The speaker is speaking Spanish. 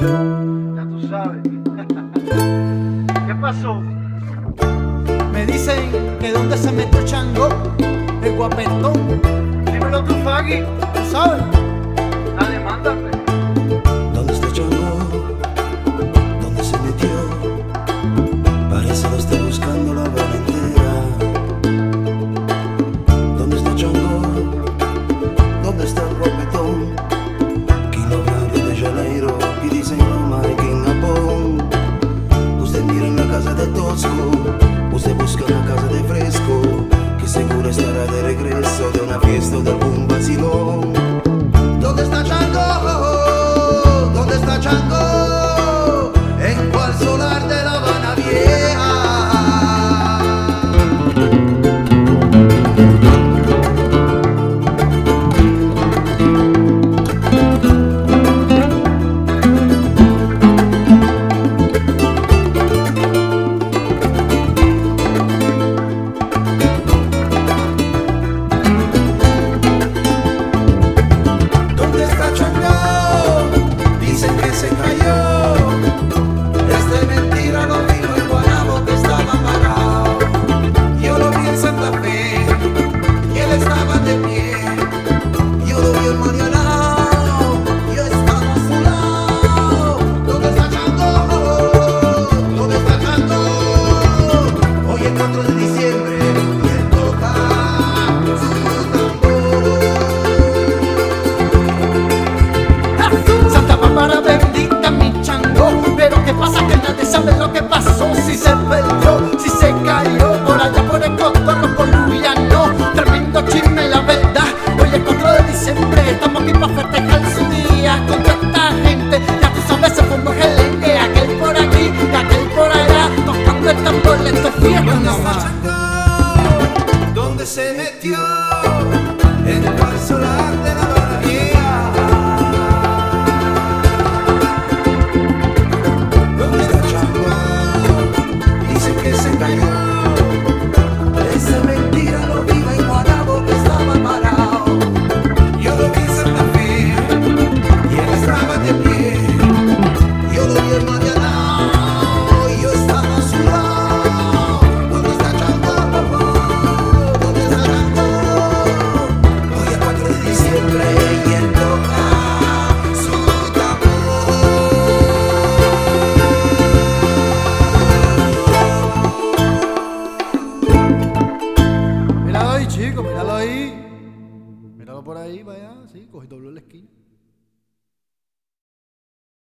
Ya tú sabes. ¿Qué pasó? Me dicen que dónde se metió Chango, el guapetón. Dímelo tú, Faggy. ¿Tú sabes? Dale, mándame. ¿Dónde está Chango? ¿Dónde se metió? Parece lo está buscando la Habana entera. ¿Dónde está Chango? ¿Dónde está el guapetón? Kilo Río de Janeiro y dicen Roma y que en Japón. Usted mira en la casa de Tosco, usted busca en la casa de Fresco, que seguro estará de regreso de una fiesta o de algún vacilón. ¿Dónde está Chango? ¿Dónde está Chango? ¿En cuál solar de La Habana Vieja? ¿Dónde está Chango? Dicen que se cayó. Es de mentira, lo vino el guanabo que estaba parado. Yo lo vi en Santa Fe y él estaba de pie. Yo lo vi en Marianao, yo estaba a su lado. ¿Dónde está Chango? ¿Dónde está Chango? Hoy es 4 de diciembre y él toca su tambor. Santa Bárbara bendita mi Chango, pero qué pasa que nadie sabe lo que pasó. Si se perdió, si se cayó por allá por el cotorro colombiano. Tremendo chisme la verdad. Hoy es 4 de diciembre, estamos aquí para festejar su día con toda esta gente. Ya tú sabes, se formó el gelengue, aquel por aquí y aquel por allá, tocando el tambor, esto es fiesta ¿Dónde está nomás. Chango? ¿Dónde se metió? En el cual solar de La Habana Vieja. ¿Dónde está Chango? Dicen que se cayó. Esa mentira lo viva en Guanabo que estaba parado. Yo lo vi en Santa Fe y él estaba de pie. Yo lo vi en Marianao y yo estaba a su lado. ¿Dónde está Chango? ¿Dónde está Chango? Hoy es 4 de diciembre y él toca su Míralo ahí, chico, míralo ahí. Míralo por ahí, vaya, sí, cogí doble la esquina.